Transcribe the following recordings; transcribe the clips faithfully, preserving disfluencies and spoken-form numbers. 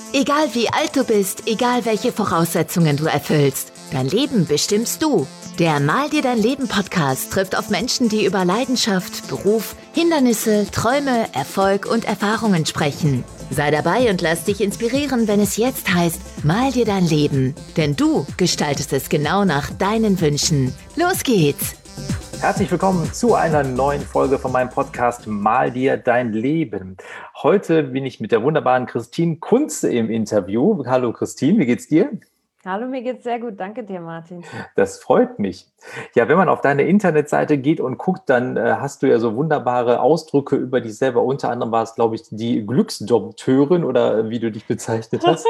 Egal wie alt du bist, egal welche Voraussetzungen du erfüllst, dein Leben bestimmst du. Der Mal dir dein Leben Podcast trifft auf Menschen, die über Leidenschaft, Beruf, Hindernisse, Träume, Erfolg und Erfahrungen sprechen. Sei dabei und lass dich inspirieren, wenn es jetzt heißt, mal dir dein Leben. Denn du gestaltest es genau nach deinen Wünschen. Los geht's! Herzlich willkommen zu einer neuen Folge von meinem Podcast Mal dir dein Leben. Heute bin ich mit der wunderbaren Christine Kunze im Interview. Hallo Christine, wie geht's dir? Hallo, mir geht's sehr gut. Danke dir, Martin. Das freut mich. Ja, wenn man auf deine Internetseite geht und guckt, dann äh, hast du ja so wunderbare Ausdrücke über dich selber. Unter anderem war es, glaube ich, die Glücksdompteurin oder wie du dich bezeichnet hast.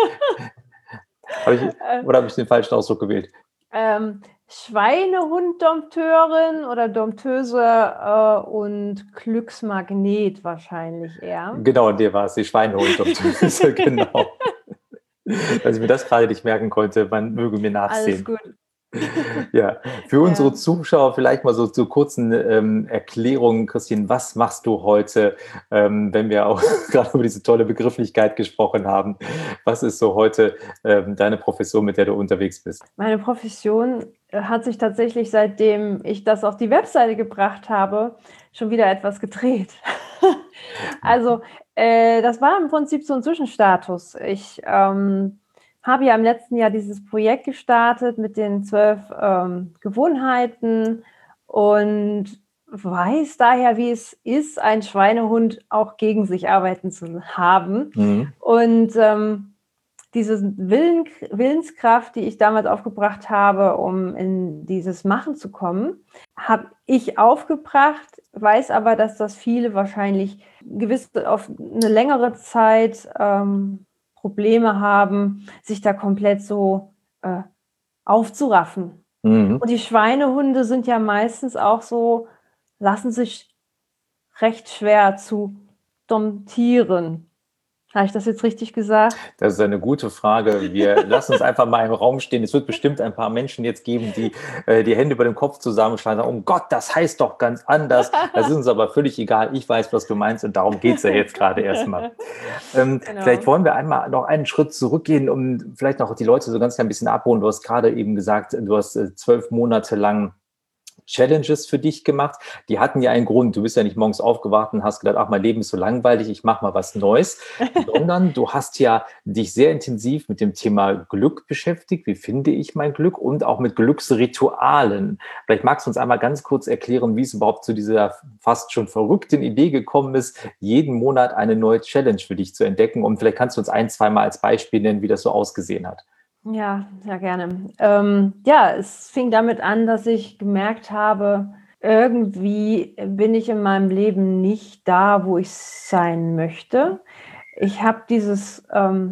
Hab ich, oder habe ich den falschen Ausdruck gewählt? Ähm, Schweinehund-Dompteurin oder Dompteuse äh, und Glücksmagnet wahrscheinlich eher. Genau, dir war es die Schweinehund-Dompteuse, genau. Dass ich mir das gerade nicht merken konnte, man möge mir nachsehen. Alles gut. Ja, für unsere ja. Zuschauer vielleicht mal so zu kurzen ähm, Erklärungen, Christine, was machst du heute, ähm, wenn wir auch gerade über diese tolle Begrifflichkeit gesprochen haben? Was ist so heute ähm, deine Profession, mit der du unterwegs bist? Meine Profession hat sich tatsächlich, seitdem ich das auf die Webseite gebracht habe, schon wieder etwas gedreht. Also äh, das war im Prinzip so ein Zwischenstatus. Ich ähm, habe ja im letzten Jahr dieses Projekt gestartet mit den zwölf ähm, Gewohnheiten und weiß daher, wie es ist, einen Schweinehund auch gegen sich arbeiten zu haben. Mhm. Und ähm, diese Willen, Willenskraft, die ich damals aufgebracht habe, um in dieses Machen zu kommen, habe ich aufgebracht, weiß aber, dass das viele wahrscheinlich gewiss auf eine längere Zeit ähm, Probleme haben, sich da komplett so äh, aufzuraffen. Mhm. Und die Schweinehunde sind ja meistens auch so, lassen sich recht schwer zu domptieren. Habe ich das jetzt richtig gesagt? Das ist eine gute Frage. Wir lassen uns einfach mal im Raum stehen. Es wird bestimmt ein paar Menschen jetzt geben, die äh, die Hände über dem Kopf zusammenschlagen und sagen, oh Gott, das heißt doch ganz anders. Das ist uns aber völlig egal. Ich weiß, was du meinst und darum geht es ja jetzt gerade erstmal. Ähm, genau. Vielleicht wollen wir einmal noch einen Schritt zurückgehen, um vielleicht noch die Leute so ganz klein bisschen abholen. Du hast gerade eben gesagt, du hast äh, zwölf Monate lang Challenges für dich gemacht. Die hatten ja einen Grund. Du bist ja nicht morgens aufgewacht und hast gedacht, ach, mein Leben ist so langweilig, ich mache mal was Neues, sondern du hast ja dich sehr intensiv mit dem Thema Glück beschäftigt. Wie finde ich mein Glück? Und auch mit Glücksritualen. Vielleicht magst du uns einmal ganz kurz erklären, wie es überhaupt zu dieser fast schon verrückten Idee gekommen ist, jeden Monat eine neue Challenge für dich zu entdecken. Und vielleicht kannst du uns ein, zwei Mal als Beispiel nennen, wie das so ausgesehen hat. Ja, sehr gerne. Ähm, ja, es fing damit an, dass ich gemerkt habe, irgendwie bin ich in meinem Leben nicht da, wo ich sein möchte. Ich habe dieses ähm,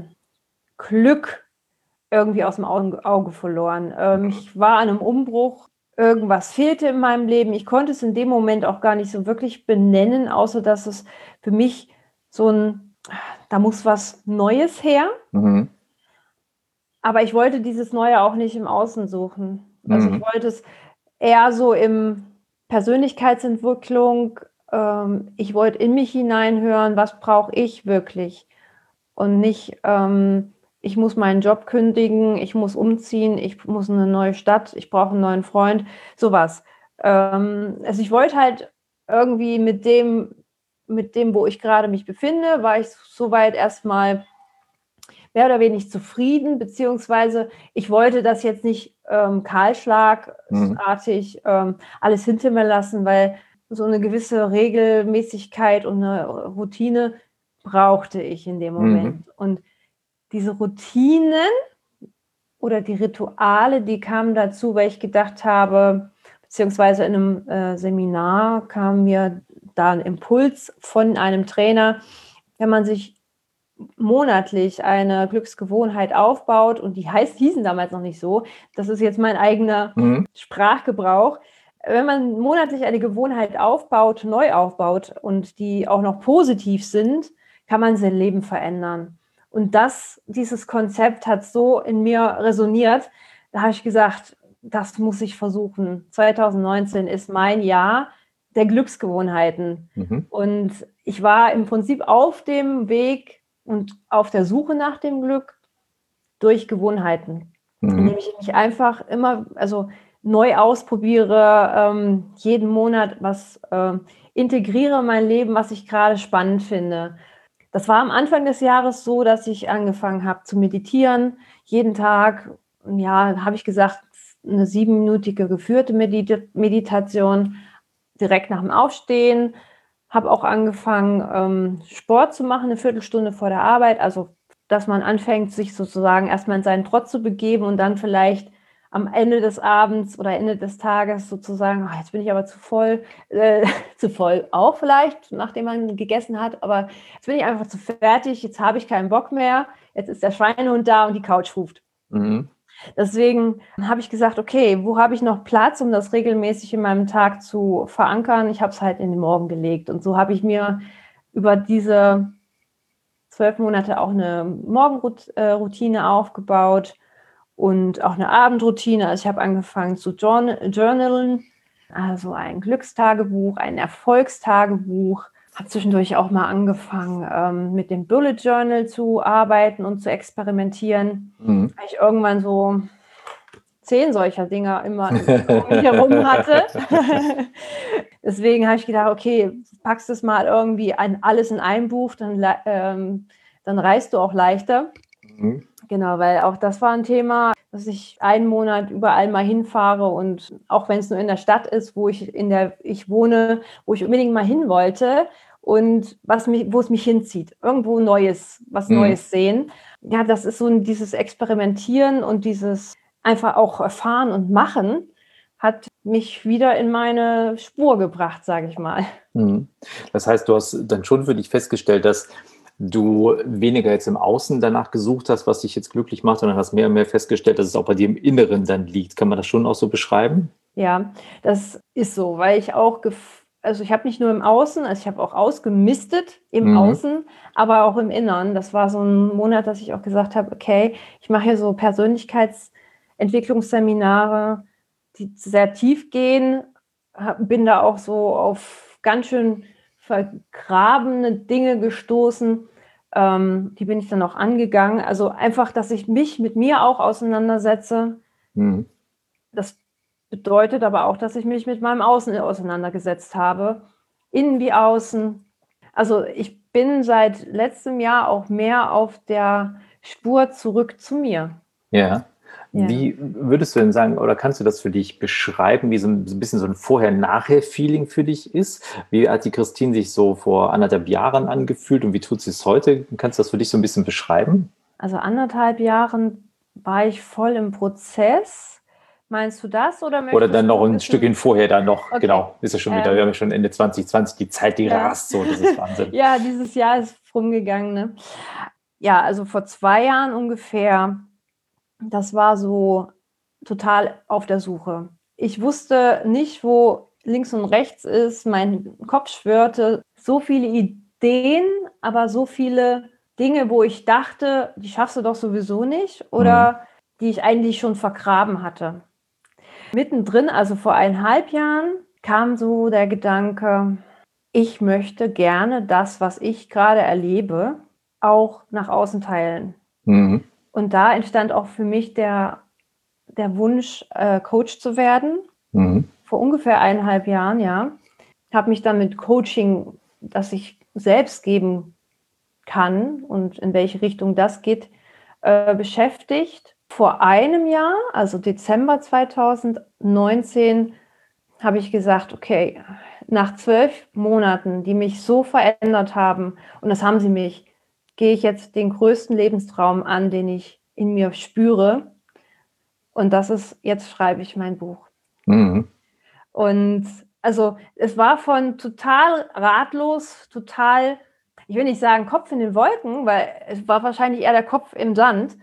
Glück irgendwie aus dem Auge, Auge verloren. Ähm, ich war an einem Umbruch, irgendwas fehlte in meinem Leben. Ich konnte es in dem Moment auch gar nicht so wirklich benennen, außer dass es für mich so ein, da muss was Neues her. Mhm. Aber ich wollte dieses Neue auch nicht im Außen suchen. Also mhm. ich wollte es eher so in Persönlichkeitsentwicklung, ähm, ich wollte in mich hineinhören, was brauche ich wirklich? Und nicht, ähm, ich muss meinen Job kündigen, ich muss umziehen, ich muss in eine neue Stadt, ich brauche einen neuen Freund, sowas. Ähm, also ich wollte halt irgendwie mit dem, mit dem, wo ich gerade mich befinde, war ich soweit erstmal mehr oder weniger zufrieden, beziehungsweise ich wollte das jetzt nicht ähm, kahlschlagartig ähm, alles hinter mir lassen, weil so eine gewisse Regelmäßigkeit und eine Routine brauchte ich in dem Moment. Mhm. Und diese Routinen oder die Rituale, die kamen dazu, weil ich gedacht habe, beziehungsweise in einem äh, Seminar kam mir da ein Impuls von einem Trainer, wenn man sich monatlich eine Glücksgewohnheit aufbaut, und die heißt, hießen damals noch nicht so, das ist jetzt mein eigener mhm. Sprachgebrauch. Wenn man monatlich eine Gewohnheit aufbaut, neu aufbaut und die auch noch positiv sind, kann man sein Leben verändern. Und das, dieses Konzept hat so in mir resoniert, da habe ich gesagt, das muss ich versuchen. zwanzig neunzehn ist mein Jahr der Glücksgewohnheiten. Mhm. Und ich war im Prinzip auf dem Weg, und auf der Suche nach dem Glück durch Gewohnheiten. Mhm. Indem ich mich einfach immer, also neu ausprobiere, ähm, jeden Monat was äh, integriere in mein Leben, was ich gerade spannend finde. Das war am Anfang des Jahres so, dass ich angefangen habe zu meditieren, jeden Tag. Ja, habe ich gesagt, eine siebenminütige geführte Medit- Meditation direkt nach dem Aufstehen. Habe auch angefangen, ähm, Sport zu machen, eine Viertelstunde vor der Arbeit. Also, dass man anfängt, sich sozusagen erstmal in seinen Trott zu begeben und dann vielleicht am Ende des Abends oder Ende des Tages sozusagen, ach, jetzt bin ich aber zu voll, äh, zu voll auch vielleicht, nachdem man gegessen hat, aber jetzt bin ich einfach zu fertig, jetzt habe ich keinen Bock mehr, jetzt ist der Schweinehund da und die Couch ruft. Mhm. Deswegen habe ich gesagt, okay, wo habe ich noch Platz, um das regelmäßig in meinem Tag zu verankern? Ich habe es halt in den Morgen gelegt. Und so habe ich mir über diese zwölf Monate auch eine Morgenroutine aufgebaut und auch eine Abendroutine. Also ich habe angefangen zu journalen, also ein Glückstagebuch, ein Erfolgstagebuch. Habe zwischendurch auch mal angefangen, ähm, mit dem Bullet Journal zu arbeiten und zu experimentieren. Mhm. Weil ich irgendwann so zehn solcher Dinger immer um mich herum hatte. Deswegen habe ich gedacht, okay, packst es mal irgendwie ein, alles in ein Buch, dann, ähm, dann reist du auch leichter. Mhm. Genau, weil auch das war ein Thema, dass ich einen Monat überall mal hinfahre und auch wenn es nur in der Stadt ist, wo ich in der ich wohne, wo ich unbedingt mal hin wollte und was mich, wo es mich hinzieht, irgendwo Neues, was mhm. Neues sehen. Ja, das ist so ein, dieses Experimentieren und dieses einfach auch erfahren und machen, hat mich wieder in meine Spur gebracht, sage ich mal. Mhm. Das heißt, du hast dann schon für dich festgestellt, dass du weniger jetzt im Außen danach gesucht hast, was dich jetzt glücklich macht, sondern hast mehr und mehr festgestellt, dass es auch bei dir im Inneren dann liegt. Kann man das schon auch so beschreiben? Ja, das ist so, weil ich auch, gef- also ich habe nicht nur im Außen, also ich habe auch ausgemistet im mhm. Außen, aber auch im Inneren. Das war so ein Monat, dass ich auch gesagt habe, okay, ich mache hier so Persönlichkeitsentwicklungsseminare, die sehr tief gehen, bin da auch so auf ganz schön vergrabene Dinge gestoßen, ähm, die bin ich dann auch angegangen. Also einfach, dass ich mich mit mir auch auseinandersetze. Mhm. Das bedeutet aber auch, dass ich mich mit meinem Außen auseinandergesetzt habe, innen wie außen. Also ich bin seit letztem Jahr auch mehr auf der Spur zurück zu mir. Ja. Wie würdest du denn sagen, oder kannst du das für dich beschreiben, wie so ein, so ein bisschen so ein Vorher-Nachher-Feeling für dich ist? Wie hat die Christine sich so vor anderthalb Jahren angefühlt und wie tut sie es heute? Kannst du das für dich so ein bisschen beschreiben? Also anderthalb Jahren war ich voll im Prozess. Meinst du das? Oder, oder dann noch ein wissen? Stückchen vorher dann noch, okay. Genau, ist ja schon wieder, ähm, wir haben ja schon Ende zwanzig zwanzig, die Zeit, die ja. rast so, das ist Wahnsinn. Ja, dieses Jahr ist rumgegangen, ne? Ja, also vor zwei Jahren ungefähr, das war so total auf der Suche. Ich wusste nicht, wo links und rechts ist, mein Kopf schwirrte, so viele Ideen, aber so viele Dinge, wo ich dachte, die schaffst du doch sowieso nicht oder mhm. die ich eigentlich schon vergraben hatte. Mittendrin, also vor eineinhalb Jahren, kam so der Gedanke, ich möchte gerne das, was ich gerade erlebe, auch nach außen teilen. Mhm. Und da entstand auch für mich der, der Wunsch, äh, Coach zu werden. Mhm. Vor ungefähr eineinhalb Jahren, ja. Habe mich dann mit Coaching, das ich selbst geben kann und in welche Richtung das geht, äh, beschäftigt. Vor einem Jahr, also Dezember zweitausendneunzehn, habe ich gesagt, okay, nach zwölf Monaten, die mich so verändert haben, und das haben sie mich, gehe ich jetzt den größten Lebenstraum an, den ich in mir spüre. Und das ist, jetzt schreibe ich mein Buch. Mhm. Und also es war von total ratlos, total, ich will nicht sagen Kopf in den Wolken, weil es war wahrscheinlich eher der Kopf im Sand.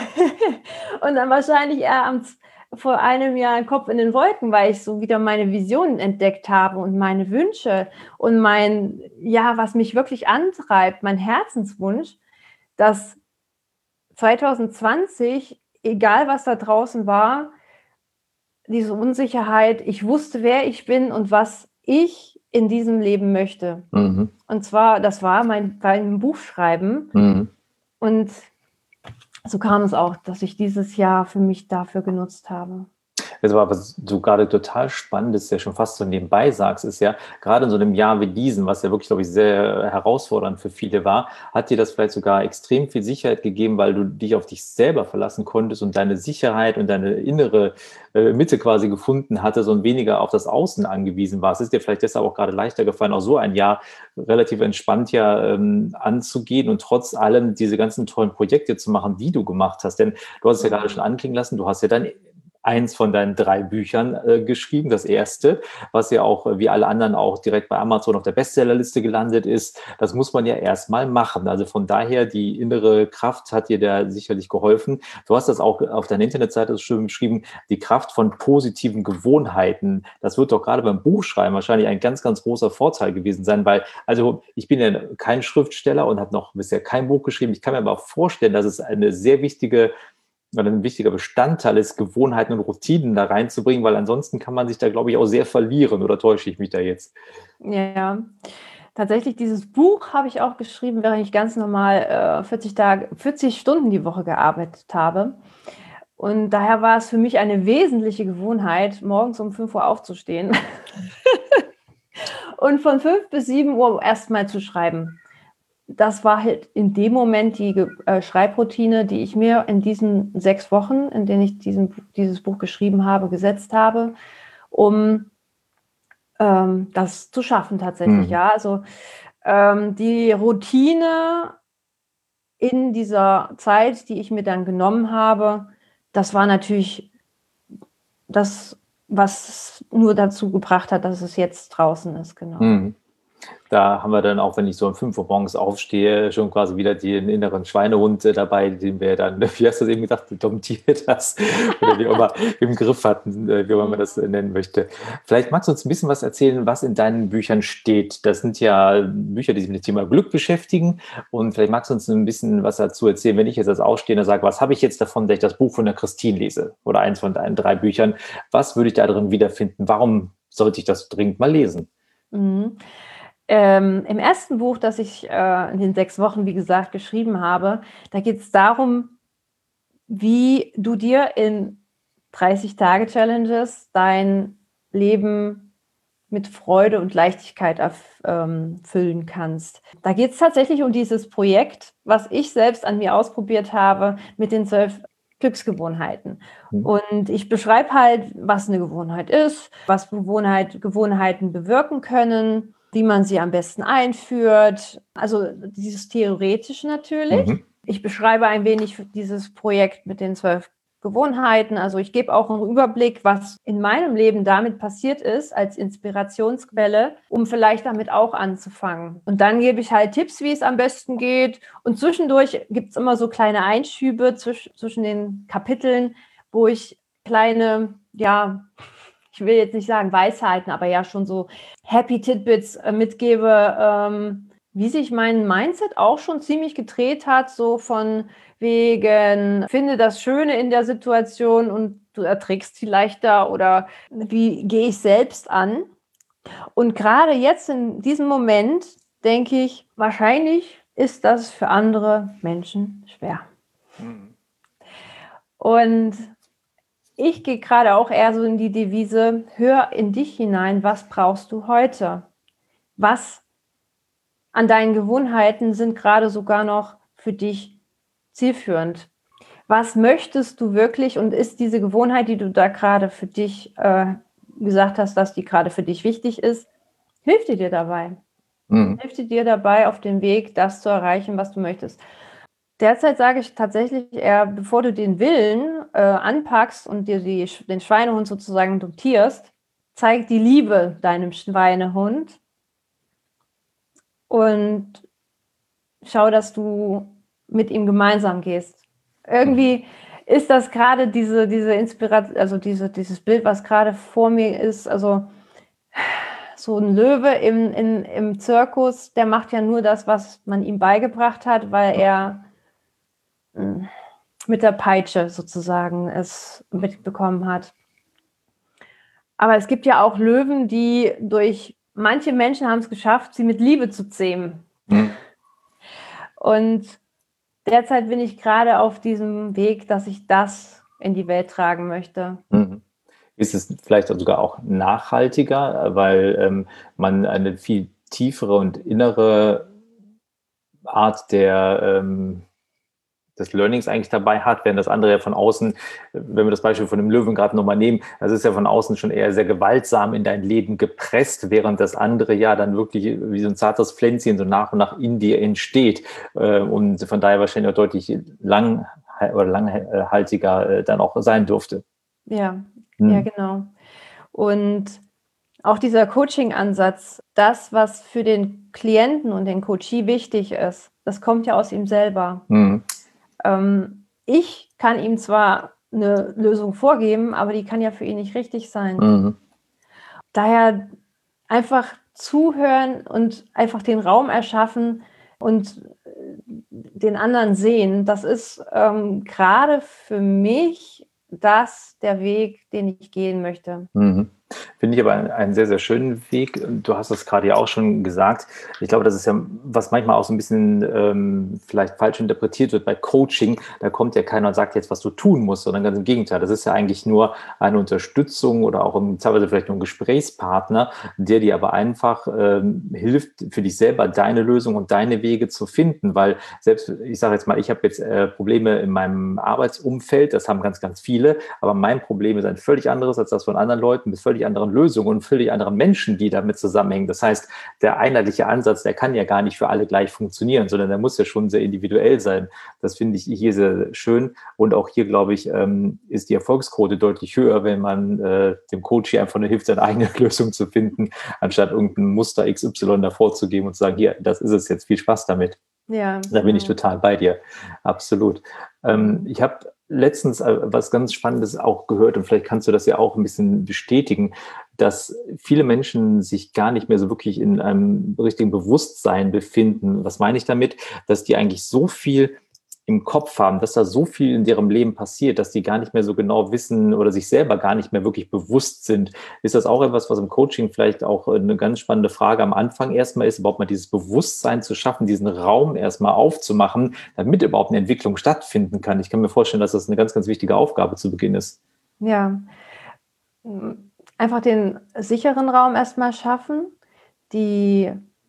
Und dann wahrscheinlich eher am, vor einem Jahr ein Kopf in den Wolken, weil ich so wieder meine Visionen entdeckt habe und meine Wünsche und mein, ja, was mich wirklich antreibt, mein Herzenswunsch, dass zwanzig zwanzig, egal was da draußen war, diese Unsicherheit, ich wusste, wer ich bin und was ich in diesem Leben möchte. Mhm. Und zwar, das war mein, mein Buchschreiben. Mhm. Und so kam es auch, dass ich dieses Jahr für mich dafür genutzt habe. Also, was du gerade total spannend ist, ja schon fast so nebenbei sagst, ist ja, gerade in so einem Jahr wie diesem, was ja wirklich, glaube ich, sehr herausfordernd für viele war, hat dir das vielleicht sogar extrem viel Sicherheit gegeben, weil du dich auf dich selber verlassen konntest und deine Sicherheit und deine innere äh, Mitte quasi gefunden hattest und weniger auf das Außen angewiesen warst. Ist dir vielleicht deshalb auch gerade leichter gefallen, auch so ein Jahr relativ entspannt ja ähm, anzugehen und trotz allem diese ganzen tollen Projekte zu machen, die du gemacht hast. Denn du hast es ja gerade schon anklingen lassen, du hast ja dann eins von deinen drei Büchern äh, geschrieben, das erste, was ja auch äh, wie alle anderen auch direkt bei Amazon auf der Bestsellerliste gelandet ist. Das muss man ja erstmal machen. Also von daher, die innere Kraft hat dir da sicherlich geholfen. Du hast das auch auf deiner Internetseite schön beschrieben, die Kraft von positiven Gewohnheiten. Das wird doch gerade beim Buchschreiben wahrscheinlich ein ganz, ganz großer Vorteil gewesen sein, weil, also ich bin ja kein Schriftsteller und habe noch bisher kein Buch geschrieben. Ich kann mir aber auch vorstellen, dass es eine sehr wichtige weil ein wichtiger Bestandteil ist, Gewohnheiten und Routinen da reinzubringen, weil ansonsten kann man sich da, glaube ich, auch sehr verlieren. Oder täusche ich mich da jetzt? Ja, tatsächlich, dieses Buch habe ich auch geschrieben, während ich ganz normal äh, vierzig Tage, vierzig Stunden die Woche gearbeitet habe. Und daher war es für mich eine wesentliche Gewohnheit, morgens um fünf Uhr aufzustehen und von fünf bis sieben Uhr erstmal zu schreiben. Das war halt in dem Moment die äh, Schreibroutine, die ich mir in diesen sechs Wochen, in denen ich diesen, dieses Buch geschrieben habe, gesetzt habe, um ähm, das zu schaffen tatsächlich. Mhm. Ja, also ähm, die Routine in dieser Zeit, die ich mir dann genommen habe, das war natürlich das, was nur dazu gebracht hat, dass es jetzt draußen ist, genau. Mhm. Da haben wir dann auch, wenn ich so um fünf Uhr morgens aufstehe, schon quasi wieder den inneren Schweinehund äh, dabei, den wir dann, wie hast du eben gesagt, domptiert hast oder wie auch immer im Griff hatten, äh, wie auch immer man das äh, nennen möchte. Vielleicht magst du uns ein bisschen was erzählen, was in deinen Büchern steht. Das sind ja Bücher, die sich mit dem Thema Glück beschäftigen und vielleicht magst du uns ein bisschen was dazu erzählen, wenn ich jetzt als Ausstehender sage, was habe ich jetzt davon, dass ich das Buch von der Christine lese oder eins von deinen drei Büchern, was würde ich da drin wiederfinden? Warum sollte ich das dringend mal lesen? Mhm. Ähm, im ersten Buch, das ich äh, in den sechs Wochen, wie gesagt, geschrieben habe, da geht es darum, wie du dir in dreißig-Tage-Challenges dein Leben mit Freude und Leichtigkeit erf- ähm, füllen kannst. Da geht es tatsächlich um dieses Projekt, was ich selbst an mir ausprobiert habe mit den zwölf Glücksgewohnheiten. Mhm. Und ich beschreibe halt, was eine Gewohnheit ist, was Gewohnheit, Gewohnheiten bewirken können, wie man sie am besten einführt. Also dieses Theoretische natürlich. Mhm. Ich beschreibe ein wenig dieses Projekt mit den zwölf Gewohnheiten. Also ich gebe auch einen Überblick, was in meinem Leben damit passiert ist, als Inspirationsquelle, um vielleicht damit auch anzufangen. Und dann gebe ich halt Tipps, wie es am besten geht. Und zwischendurch gibt es immer so kleine Einschübe zwisch- zwischen den Kapiteln, wo ich kleine, ja, ich will jetzt nicht sagen Weisheiten, aber ja schon so Happy Tidbits äh, mitgebe, ähm, wie sich mein Mindset auch schon ziemlich gedreht hat, so von wegen, finde das Schöne in der Situation und du erträgst sie leichter oder wie gehe ich selbst an? Und gerade jetzt in diesem Moment denke ich, wahrscheinlich ist das für andere Menschen schwer. Mhm. Und ich gehe gerade auch eher so in die Devise, hör in dich hinein, was brauchst du heute? Was an deinen Gewohnheiten sind gerade sogar noch für dich zielführend? Was möchtest du wirklich und ist diese Gewohnheit, die du da gerade für dich äh, gesagt hast, dass die gerade für dich wichtig ist, hilft die dir dabei? Mhm. Hilft die dir dabei, auf dem Weg, das zu erreichen, was du möchtest? Derzeit sage ich tatsächlich eher, bevor du den Willen äh, anpackst und dir die, den Schweinehund sozusagen domptierst, zeig die Liebe deinem Schweinehund und schau, dass du mit ihm gemeinsam gehst. Irgendwie ist das gerade diese, diese Inspiration, also diese, dieses Bild, was gerade vor mir ist, also so ein Löwe im, in, im Zirkus, der macht ja nur das, was man ihm beigebracht hat, weil er mit der Peitsche sozusagen es mitbekommen hat. Aber es gibt ja auch Löwen, die durch, manche Menschen haben es geschafft, sie mit Liebe zu zähmen. Mhm. Und derzeit bin ich gerade auf diesem Weg, dass ich das in die Welt tragen möchte. Mhm. Ist es vielleicht sogar auch nachhaltiger, weil ähm, man eine viel tiefere und innere Art der, ähm, des Learnings eigentlich dabei hat, während das andere ja von außen, wenn wir das Beispiel von dem Löwen gerade nochmal nehmen, das ist ja von außen schon eher sehr gewaltsam in dein Leben gepresst, während das andere ja dann wirklich wie so ein zartes Pflänzchen so nach und nach in dir entsteht äh, und von daher wahrscheinlich auch deutlich lang oder langhaltiger äh, dann auch sein dürfte. Ja, Hm. ja, genau. Und auch dieser Coaching-Ansatz, das, was für den Klienten und den Coachee wichtig ist, das kommt ja aus ihm selber. Hm. Ähm, ich kann ihm zwar eine Lösung vorgeben, aber die kann ja für ihn nicht richtig sein. Mhm. Daher einfach zuhören und einfach den Raum erschaffen und den anderen sehen, das ist ähm, gerade für mich das der Weg, den ich gehen möchte. Mhm. Finde ich aber einen, einen sehr, sehr schönen Weg. Du hast es gerade ja auch schon gesagt. Ich glaube, das ist ja, was manchmal auch so ein bisschen ähm, vielleicht falsch interpretiert wird bei Coaching. Da kommt ja keiner und sagt jetzt, was du tun musst, sondern ganz im Gegenteil. Das ist ja eigentlich nur eine Unterstützung oder auch im, teilweise vielleicht nur ein Gesprächspartner, der dir aber einfach ähm, hilft, für dich selber deine Lösung und deine Wege zu finden. Weil selbst, ich sage jetzt mal, ich habe jetzt äh, Probleme in meinem Arbeitsumfeld, das haben ganz, ganz viele, aber mein Problem ist ein völlig anderes als das von anderen Leuten, mit völlig anderen Lösungen und völlig anderen Menschen, die damit zusammenhängen. Das heißt, der einheitliche Ansatz, der kann ja gar nicht für alle gleich funktionieren, sondern der muss ja schon sehr individuell sein. Das finde ich hier sehr schön. Und auch hier, glaube ich, ähm, ist die Erfolgsquote deutlich höher, wenn man äh, dem Coach hier einfach nur hilft, seine eigene Lösung zu finden, anstatt irgendein Muster X Y davor zu geben und zu sagen, hier, das ist es jetzt, viel Spaß damit. Ja, Da bin ich genau. total bei dir. Absolut. Ähm, ich habe letztens äh, was ganz Spannendes auch gehört und vielleicht kannst du das ja auch ein bisschen bestätigen, dass viele Menschen sich gar nicht mehr so wirklich in einem richtigen Bewusstsein befinden. Was meine ich damit? Dass die eigentlich so viel im Kopf haben, dass da so viel in deren Leben passiert, dass die gar nicht mehr so genau wissen oder sich selber gar nicht mehr wirklich bewusst sind. Ist das auch etwas, was im Coaching vielleicht auch eine ganz spannende Frage am Anfang erstmal ist, überhaupt mal dieses Bewusstsein zu schaffen, diesen Raum erstmal aufzumachen, damit überhaupt eine Entwicklung stattfinden kann? Ich kann mir vorstellen, dass das eine ganz, ganz wichtige Aufgabe zu Beginn ist. Ja, einfach den sicheren Raum erstmal schaffen, die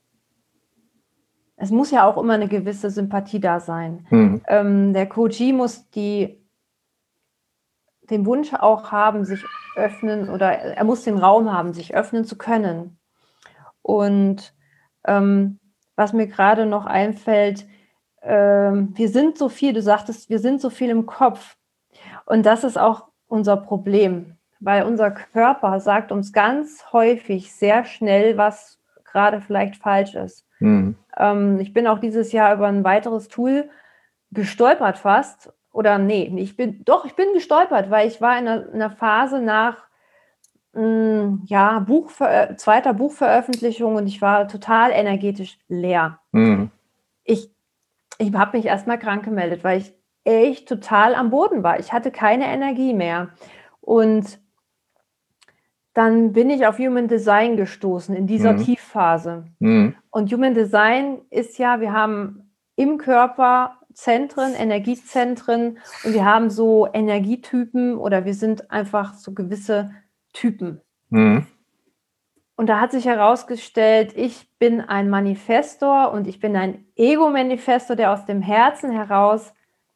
Es muss ja auch immer eine gewisse Sympathie da sein. Mhm. Ähm, der Coachee muss die, den Wunsch auch haben, sich öffnen oder er muss den Raum haben, sich öffnen zu können. Und ähm, was mir gerade noch einfällt, ähm, wir sind so viel, du sagtest, wir sind so viel im Kopf. Und das ist auch unser Problem, weil unser Körper sagt uns ganz häufig sehr schnell, was gerade vielleicht falsch ist. Mhm. Ähm, ich bin auch dieses Jahr über ein weiteres Tool gestolpert fast. Oder nee, ich bin, doch, ich bin gestolpert, weil ich war in einer, in einer Phase nach mh, ja, Buchver- zweiter Buchveröffentlichung und ich war total energetisch leer. Mhm. Ich, ich habe mich erstmal krank gemeldet, weil ich echt total am Boden war. Ich hatte keine Energie mehr. Und dann bin ich auf Human Design gestoßen in dieser Mhm. Tiefphase. Mhm. Und Human Design ist ja, wir haben im Körper Zentren, Energiezentren und wir haben so Energietypen oder wir sind einfach so gewisse Typen. Mhm. Und da hat sich herausgestellt, ich bin ein Manifestor und ich bin ein Ego-Manifestor, der aus dem Herzen heraus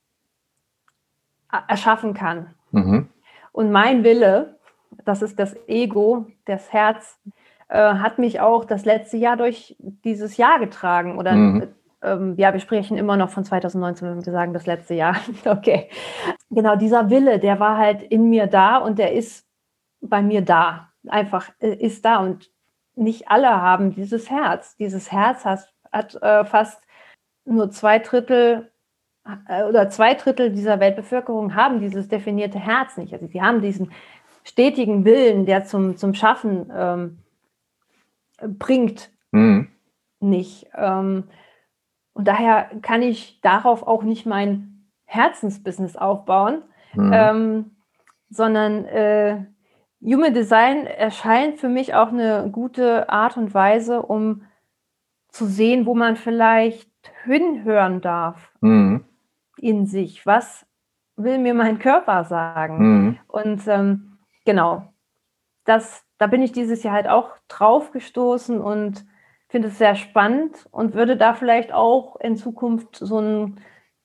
erschaffen kann. Mhm. Und mein Wille, das ist das Ego, das Herz, äh, hat mich auch das letzte Jahr durch dieses Jahr getragen. Oder mhm. ähm, ja, wir sprechen immer noch von zwanzig neunzehn, wenn wir sagen das letzte Jahr. Okay. Genau, dieser Wille, der war halt in mir da und der ist bei mir da. Einfach äh, ist da und nicht alle haben dieses Herz. Dieses Herz hat, hat äh, fast nur zwei Drittel oder zwei Drittel dieser Weltbevölkerung haben dieses definierte Herz nicht. Also sie haben diesen stetigen Willen, der zum, zum Schaffen ähm, bringt, mhm. nicht. Ähm, und daher kann ich darauf auch nicht mein Herzensbusiness aufbauen, Mhm. ähm, sondern äh, Human Design erscheint für mich auch eine gute Art und Weise, um zu sehen, wo man vielleicht hinhören darf. Mhm. in sich? Was will mir mein Körper sagen? Mhm. Und ähm, genau, das, da bin ich dieses Jahr halt auch drauf gestoßen und finde es sehr spannend und würde da vielleicht auch in Zukunft so ein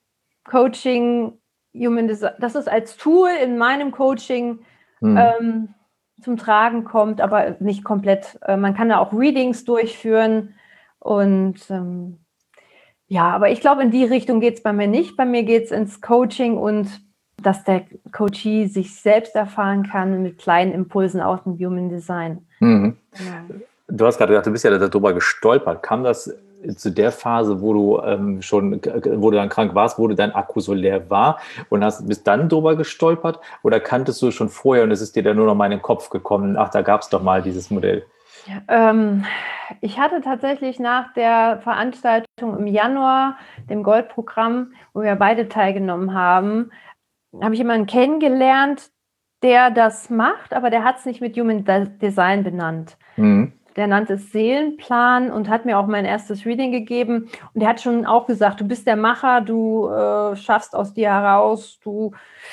Coaching, Human Design, dass es als Tool in meinem Coaching Mhm. ähm, zum Tragen kommt, aber nicht komplett. Äh, man kann da auch Readings durchführen und ähm, ja, aber ich glaube, in die Richtung geht es bei mir nicht. Bei mir geht es ins Coaching und dass der Coachee sich selbst erfahren kann mit kleinen Impulsen aus dem Human Design. Mhm. Genau. Du hast gerade gesagt, du bist ja darüber gestolpert. Kam das zu der Phase, wo du ähm, schon, wo du dann krank warst, wo dein Akku so leer war und hast bist dann drüber gestolpert oder kanntest du schon vorher und es ist dir dann nur noch mal in den Kopf gekommen, ach, da gab es doch mal dieses Modell? Ähm, ich hatte tatsächlich nach der Veranstaltung im Januar, dem Goldprogramm, wo wir beide teilgenommen haben, habe ich jemanden kennengelernt, der das macht, aber der hat es nicht mit Human Design benannt. Mhm. Der nannte es Seelenplan und hat mir auch mein erstes Reading gegeben. Und der hat schon auch gesagt, du bist der Macher, du äh, schaffst aus dir heraus, du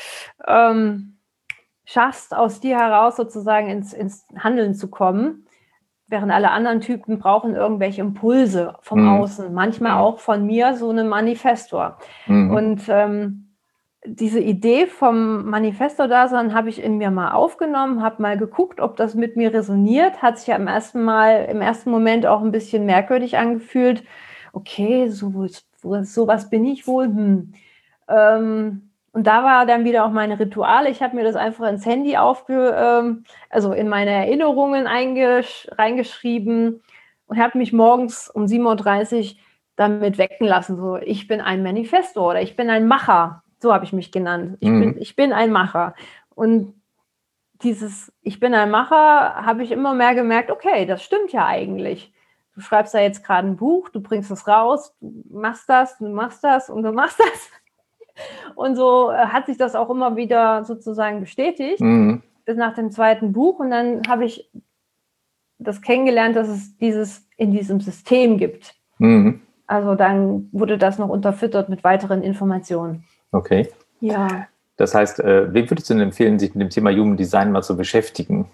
ähm, schaffst aus dir heraus sozusagen ins, ins Handeln zu kommen. Während alle anderen Typen brauchen irgendwelche Impulse vom Mhm. Außen, manchmal auch von mir, so eine Manifestor. Mhm. Und ähm, diese Idee vom Manifestor-Dasein habe ich in mir mal aufgenommen, habe mal geguckt, ob das mit mir resoniert. Hat sich ja im ersten Mal, im ersten Moment auch ein bisschen merkwürdig angefühlt. Okay, so, so was bin ich wohl. Hm. Ähm, und da war dann wieder auch meine Rituale. Ich habe mir das einfach ins Handy aufge, ähm, also in meine Erinnerungen eingesch reingeschrieben und habe mich morgens um sieben Uhr dreißig damit wecken lassen. So, ich bin ein Manifestor oder ich bin ein Macher. So habe ich mich genannt. Ich, Mhm. bin, ich bin ein Macher. Und dieses Ich bin ein Macher habe ich immer mehr gemerkt, okay, das stimmt ja eigentlich. Du schreibst da jetzt gerade ein Buch, du bringst es raus, du machst das, du machst das und du machst das. Und so hat sich das auch immer wieder sozusagen bestätigt, Mhm. bis nach dem zweiten Buch. Und dann habe ich das kennengelernt, dass es dieses in diesem System gibt. Mhm. Also dann wurde das noch unterfüttert mit weiteren Informationen. Okay. Ja. Das heißt, äh, wem würdest du denn empfehlen, sich mit dem Thema Human Design mal zu beschäftigen?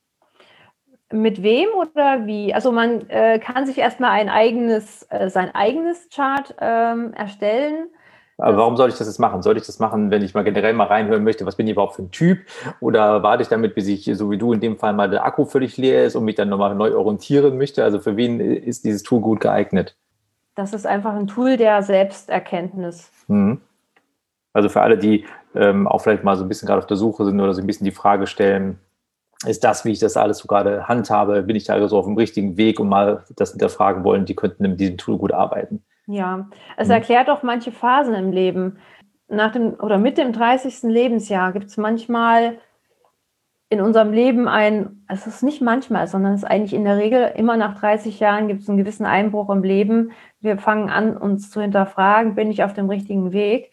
Mit wem oder wie? Also man äh, kann sich erstmal ein eigenes, äh, sein eigenes Chart ähm, erstellen. Aber warum soll ich das jetzt machen? Soll ich das machen, wenn ich mal generell mal reinhören möchte, was bin ich überhaupt für ein Typ? Oder warte ich damit, bis ich, so wie du in dem Fall, mal der Akku völlig leer ist und mich dann nochmal neu orientieren möchte? Also für wen ist dieses Tool gut geeignet? Das ist einfach ein Tool der Selbsterkenntnis. Mhm. Also für alle, die ähm, auch vielleicht mal so ein bisschen gerade auf der Suche sind oder so ein bisschen die Frage stellen, ist das, wie ich das alles so gerade handhabe, bin ich da so auf dem richtigen Weg und mal das hinterfragen wollen, die könnten mit diesem Tool gut arbeiten. Ja, es Mhm. erklärt auch manche Phasen im Leben. Nach dem oder mit dem dreißigsten Lebensjahr gibt es manchmal in unserem Leben ein, es ist nicht manchmal, sondern es ist eigentlich in der Regel immer nach dreißig Jahren gibt es einen gewissen Einbruch im Leben. Wir fangen an, uns zu hinterfragen, bin ich auf dem richtigen Weg?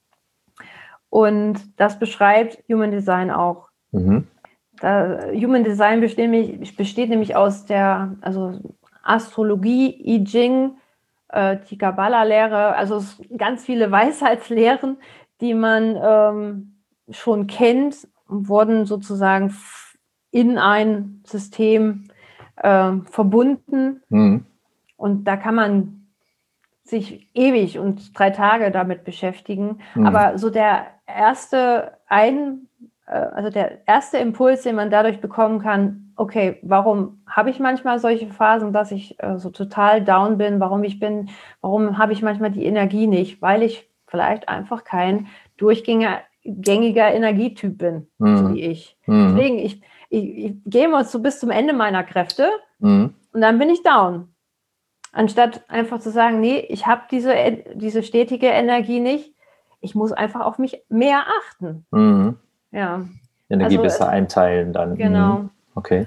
Und das beschreibt Human Design auch. Mhm. Da, Human Design besteht nämlich, besteht nämlich aus der also Astrologie, I Ching, äh, die Kabbala-Lehre, also es sind ganz viele Weisheitslehren, die man ähm, schon kennt, wurden sozusagen in ein System äh, verbunden. Mhm. Und da kann man sich ewig und drei Tage damit beschäftigen. Mhm. Aber so der erste ein, äh, also der erste Impuls, den man dadurch bekommen kann, okay, warum habe ich manchmal solche Phasen, dass ich äh, so total down bin, warum ich bin, warum habe ich manchmal die Energie nicht, weil ich vielleicht einfach kein durchgängiger gängiger Energietyp bin, Mhm. so wie ich. Mhm. Deswegen, ich, ich, ich gehe mal so bis zum Ende meiner Kräfte Mhm. und dann bin ich down. Anstatt einfach zu sagen, nee, ich habe diese, diese stetige Energie nicht, ich muss einfach auf mich mehr achten. Mhm. Ja. Energie Also besser es- einteilen dann. Genau. Mhm. Okay.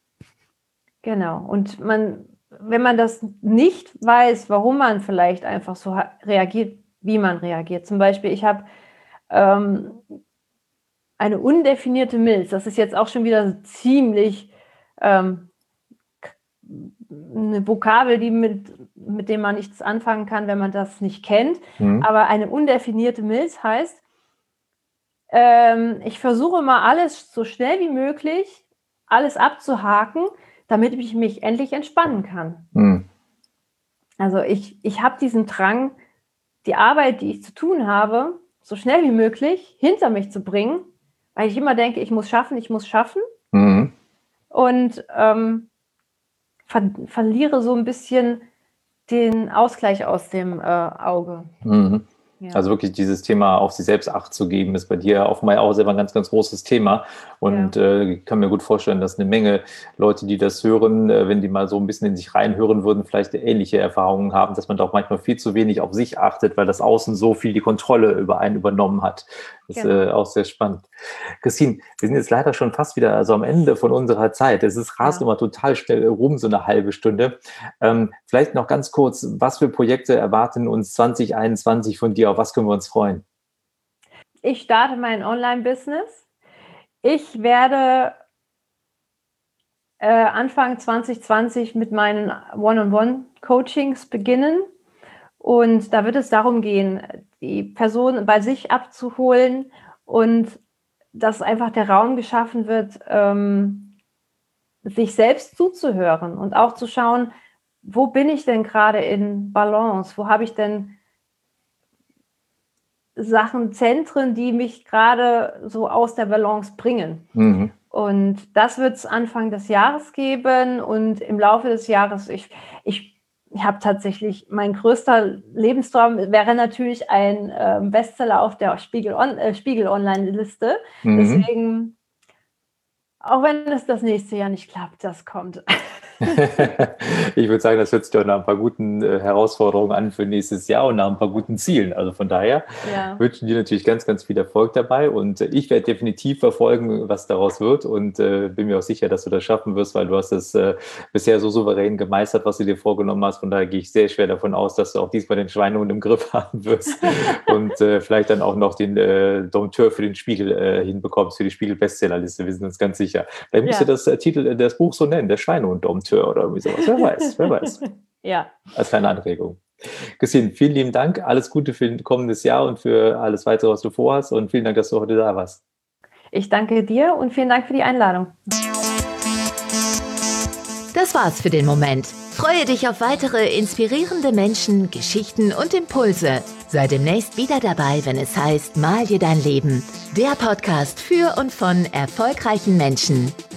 Genau. Und man, wenn man das nicht weiß, warum man vielleicht einfach so ha- reagiert, wie man reagiert. Zum Beispiel, ich habe ähm, eine undefinierte Milz. Das ist jetzt auch schon wieder ziemlich ähm, eine Vokabel, die mit, mit dem man nichts anfangen kann, wenn man das nicht kennt. Mhm. Aber eine undefinierte Milz heißt, ähm, ich versuche mal alles so schnell wie möglich, alles abzuhaken, damit ich mich endlich entspannen kann. Mhm. Also ich, ich habe diesen Drang, die Arbeit, die ich zu tun habe, so schnell wie möglich hinter mich zu bringen, weil ich immer denke, ich muss schaffen, ich muss schaffen. Mhm. Und ähm, ver- verliere so ein bisschen den Ausgleich aus dem äh, Auge. Mhm. Ja. Also wirklich dieses Thema auf sich selbst Acht zu geben, ist bei dir offenbar auch selber ein ganz, ganz großes Thema. Und ja. äh, ich kann mir gut vorstellen, dass eine Menge Leute, die das hören, äh, wenn die mal so ein bisschen in sich reinhören würden, vielleicht ähnliche Erfahrungen haben, dass man doch manchmal viel zu wenig auf sich achtet, weil das Außen so viel die Kontrolle über einen übernommen hat. Das ist genau. äh, auch sehr spannend. Christine, wir sind jetzt leider schon fast wieder also am Ende von unserer Zeit. Es ist rast ja. immer total schnell rum, so eine halbe Stunde. Ähm, vielleicht noch ganz kurz, was für Projekte erwarten uns zwanzig einundzwanzig von dir? Auf was können wir uns freuen? Ich starte mein Online-Business. Ich werde äh, Anfang zwanzig zwanzig mit meinen One-on-One-Coachings beginnen. Und da wird es darum gehen, die Person bei sich abzuholen und dass einfach der Raum geschaffen wird, ähm, sich selbst zuzuhören und auch zu schauen, wo bin ich denn gerade in Balance? Wo habe ich denn Sachen, Zentren, die mich gerade so aus der Balance bringen? Mhm. Und das wird es Anfang des Jahres geben und im Laufe des Jahres, ich, ich Ich habe tatsächlich, mein größter Lebenstraum wäre natürlich ein äh, Bestseller auf der Spiegel, on, äh, Spiegel Online-Liste. Mhm. Deswegen, auch wenn es das nächste Jahr nicht klappt, das kommt. Ich würde sagen, das hört sich doch nach ein paar guten äh, Herausforderungen an für nächstes Jahr und nach ein paar guten Zielen. Also von daher ja. wünschen dir natürlich ganz, ganz viel Erfolg dabei und äh, ich werde definitiv verfolgen, was daraus wird und äh, bin mir auch sicher, dass du das schaffen wirst, weil du hast es äh, bisher so souverän gemeistert, was du dir vorgenommen hast. Von daher gehe ich sehr schwer davon aus, dass du auch diesmal den Schweinehund im Griff haben wirst und äh, vielleicht dann auch noch den äh, Dompteur für den Spiegel äh, hinbekommst, für die Spiegel-Bestsellerliste. Wir sind uns ganz sicher. Vielleicht müsst ihr ja. das äh, Titel äh, das Buch so nennen, der Schweinehund-Dompteur oder irgendwie sowas. Wer weiß, wer weiß. Ja. Als kleine Anregung. Christine, vielen lieben Dank. Alles Gute für ein kommendes Jahr und für alles weitere, was du vorhast. Und vielen Dank, dass du heute da warst. Ich danke dir und vielen Dank für die Einladung. Das war's für den Moment. Freue dich auf weitere inspirierende Menschen, Geschichten und Impulse. Sei demnächst wieder dabei, wenn es heißt, mal dir dein Leben. Der Podcast für und von erfolgreichen Menschen.